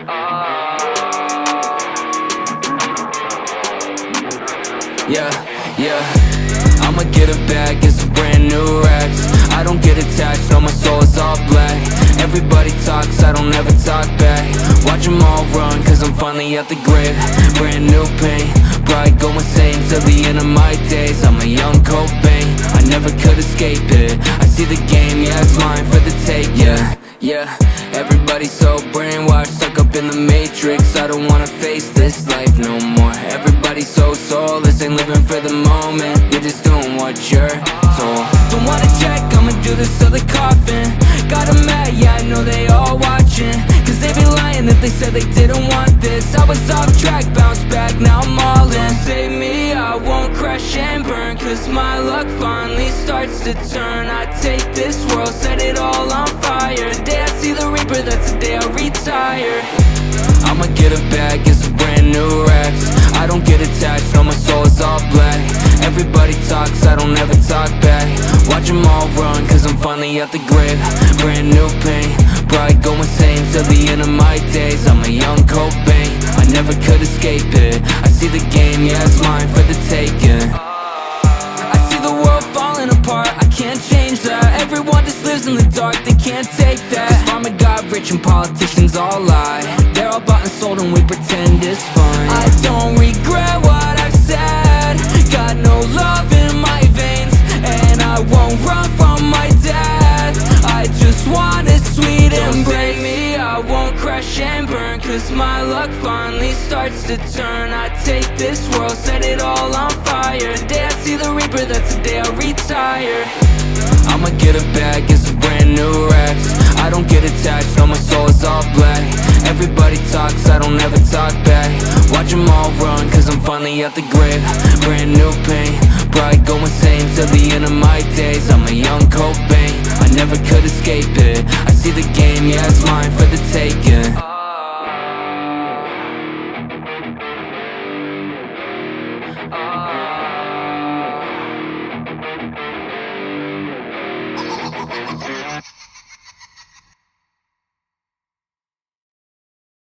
Yeah, yeah, I'ma get it back, get some brand new racks. I don't get attached, no, my soul is all black. Everybody talks, I don't ever talk back. Watch them all run, cause I'm finally at the grave. Brand new pain, probably go insane till the end of my days. I'm a young Cobain, I never could escape it. I see the game, yeah, it's mine for the take. Yeah, yeah, everybody's so brainwashed, stuck up in the matrix. I don't wanna face this life no more. Everybody's so soulless, ain't living for the moment. You're just doing what you're told. Don't wanna check, I'ma do this till the coffin. Got 'em mad, yeah, I know they all watching. Cause they be lying that they said they didn't want this. I was off track, bounced back, now I'm all in. Save me, I won't crash and burn, cause my luck finally starts to turn. I take this world, set it all on fire. The day I see the reaper, that's the day I retire. I'ma get it back, get some brand new racks. I don't get attached, no, my soul is all black. Everybody talks, I don't ever talk back. Watch them all run, cause I'm finally at the grave. Brand new pain, probably go insane till the end of my days. I'm a young Cobain, I never could escape it. I see the game, yeah, it's mine for the taking. I see the world falling apart, I can't change that. Everyone just lives in the dark, they can't take that. Cause mama got rich and politicians all lie. They're all bought and sold and we pretend it's fine. I don't regret what I've said, got no love in my veins, and I won't run from my dad. I just want a sweet embrace. Me, I won't crash and burn, cause my luck finally starts to turn. I take this world, set it all on fire. The day I see the reaper, that's the day I retire. I'ma get it back, get some brand new racks. I don't get attached, no, my soul is all black. Everybody talks, I don't ever talk back. Watch them all run, cause I'm finally at the grave. Brand new pain, probably go insane till the end of my days. I'm a young Cobain, I never could escape it. I see the game, yeah, it's mine for the taking.